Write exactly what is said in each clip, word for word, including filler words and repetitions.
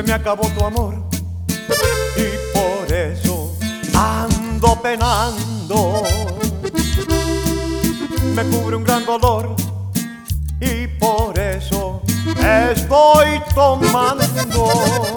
Se me acabó tu amor y por eso ando penando. Me cubre un gran dolor y por eso estoy tomando.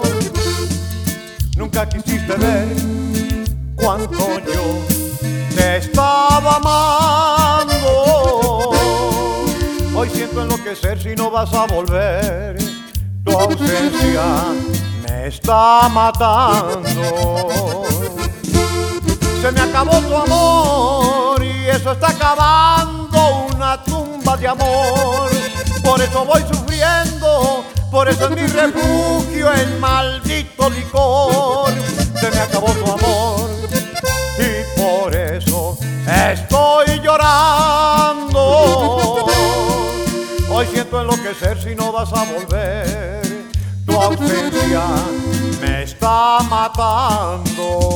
Nunca quisiste ver cuánto yo te estaba amando. Hoy siento enloquecer si no vas a volver. Tu ausencia me está matando. Se me acabó tu amor y eso está acabando una tumba de amor. Por eso voy sufriendo, por eso es mi refugio el maldito licor. Se me acabó tu amor y por eso estoy llorando. Hoy siento enloquecer si no vas a volver. Tu ausencia me está matando.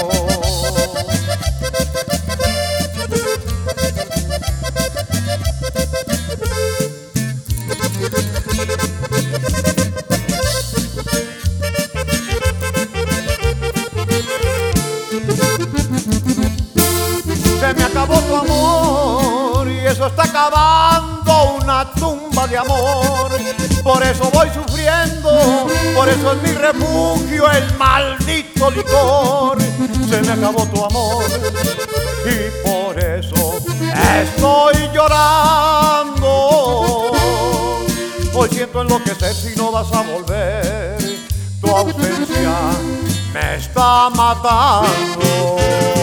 Se me acabó tu amor y eso está acabando una tumba de amor. Por eso voy sufriendo, por eso es mi refugio el maldito licor. Se me acabó tu amor y por eso estoy llorando. Hoy siento enloquecer si no vas a volver. Tu ausencia me está matando.